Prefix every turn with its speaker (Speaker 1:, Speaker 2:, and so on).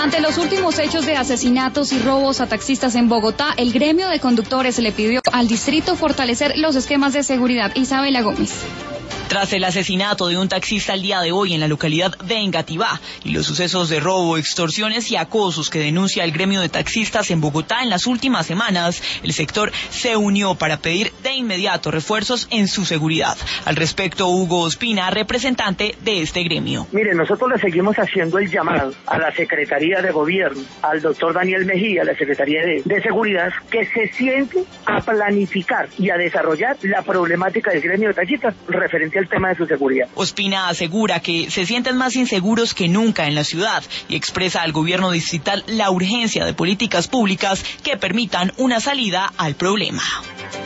Speaker 1: Ante los últimos hechos de asesinatos y robos a taxistas en Bogotá, el gremio de conductores le pidió al distrito fortalecer los esquemas de seguridad. Isabela Gómez.
Speaker 2: Tras el asesinato de un taxista el día de hoy en la localidad de Engativá y los sucesos de robo, extorsiones y acosos que denuncia el gremio de taxistas en Bogotá en las últimas semanas, el sector se unió para pedir de inmediato refuerzos en su seguridad. Al respecto, Hugo Ospina, representante de este gremio.
Speaker 3: Mire, nosotros le seguimos haciendo el llamado a la Secretaría de Gobierno, al doctor Daniel Mejía, la Secretaría de Seguridad, que se siente a planificar y a desarrollar la problemática del gremio de taxistas referente al tema de su seguridad.
Speaker 2: Ospina asegura que se sienten más inseguros que nunca en la ciudad y expresa al gobierno distrital la urgencia de políticas públicas que permitan una salida al problema.